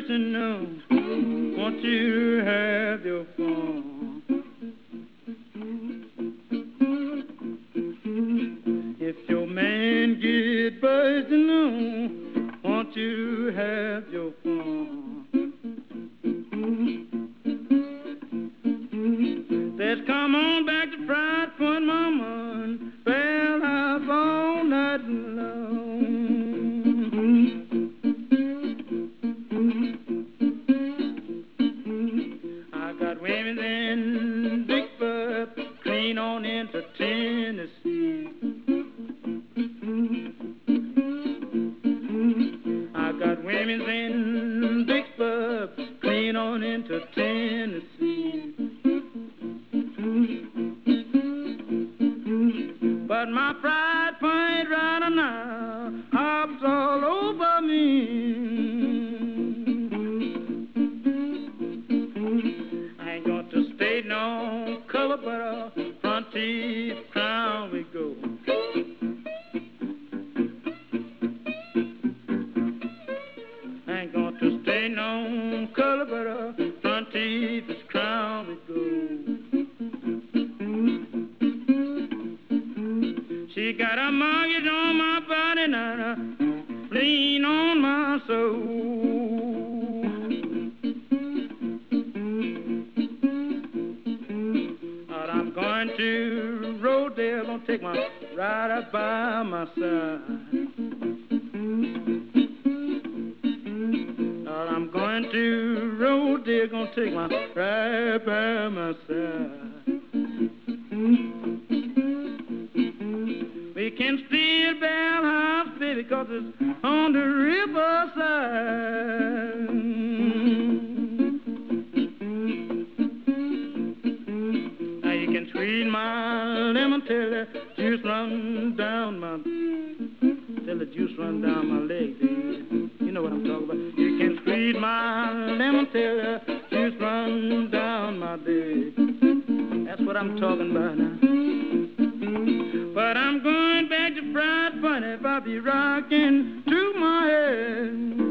person, no. Want you to have your fun. If your man get buzzing, no. Want you to have your fun. Let's come on back to Fried Point, Mama, and Bell House all night long. I got women in Vicksburg, clean on into Tennessee. I got women in Vicksburg, clean on into Tennessee. But my Fried Point rider now hops all over me. I ain't got to stay no color, but a front teeth crown we go. I ain't got to stay no color, but a front teeth crown we go. She got a mortgage on my body and a lien on my soul. But I'm going to Rodale, gonna take my ride up by my side. But I'm going to Rodale, gonna take my ride by my side. We can steal Bell House, baby, 'cause it's on the riverside. Now you can squeeze my lemon till the juice run down my, leg, baby. You know what I'm talking about. You can squeeze my lemon till the juice run down my leg. That's what I'm talking about now. But I'm going back to Fried Point if I be rocking to my head.